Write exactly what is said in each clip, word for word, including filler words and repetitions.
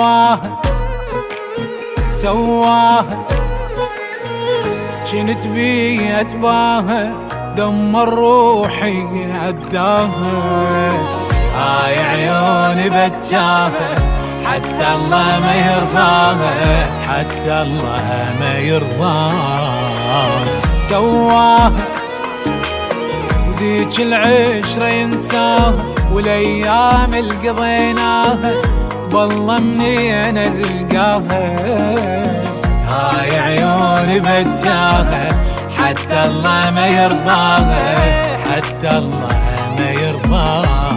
سواها سواها جنت بي اتباها دمر روحي عداها. هاي عيوني بتجاها حتى الله ما يرضاها، حتى الله ما يرضاها. سواها وذيك العشرة ينساها والايام اللي قضيناها والله منين القاها. هاي عيوني بتجاها حتى الله ما يرضاها، حتى الله ما يرضاها.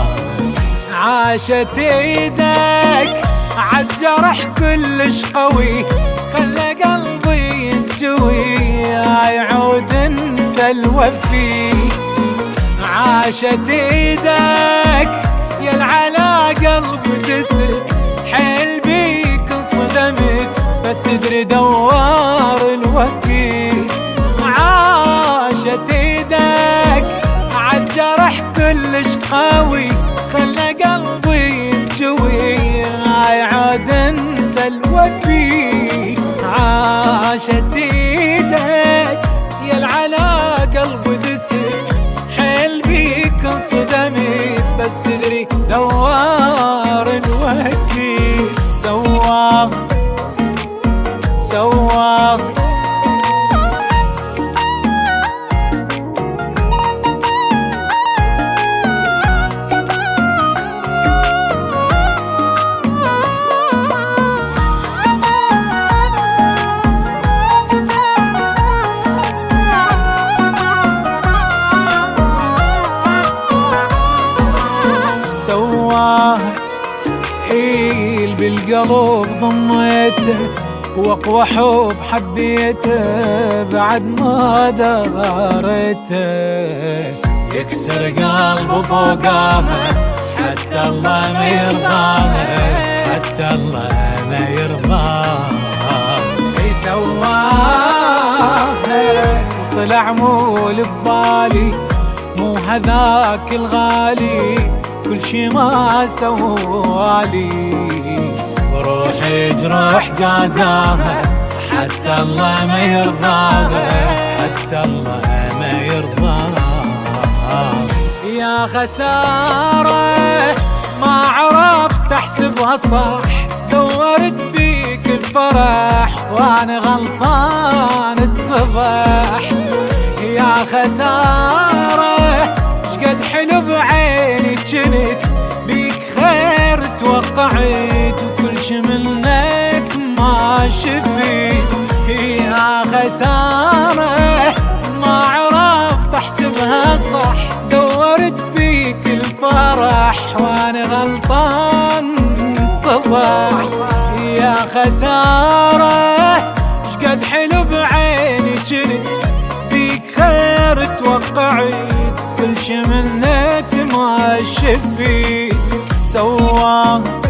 عاشت ايدك عالجرح كلش قوي خلى قلبي ينجوي، هاي عود انت الوفي. عاشت ايدك يا العلا قلبي دست حيل بيك انصدمت بس تدري دوار الوكيل. عاشت ايدك عالجرح كلش قوي خلى قلبي ينجوي، هاي عاد انت الوفي. عاشت ايدك يا العلا قلبي دست حيل بيك انصدمت بس تدري دوار الوكيل. سواها سواها سواها حيل بالقلب ضميته واقوى حب حبيته بعد ما دارته. يكسر قلبه فوقاها حتى الله ما يرضاها، حتى الله ما يرضاها. سواها طلع مول ببالي مو هذاك الغالي كل شي ما سوالي، روحي جروح جازاها حتى الله ما يرضاها، حتى الله ما يرضاها. يا خسارة ما عرفت احسبها صح دورت بيك الفرح وانا غلطان اتضح. يا خسارة شقد حلو بعيني جنت بيك خير توقعت وكل شي منك ما شفيت. يا خسارة ما عرفت احسبها صح دورت بيك الفرح وانا غلطان طبح. يا خسارة شقد حلو بعيني جنت بيك خير توقعت كل شي منك ما شفيت. سواها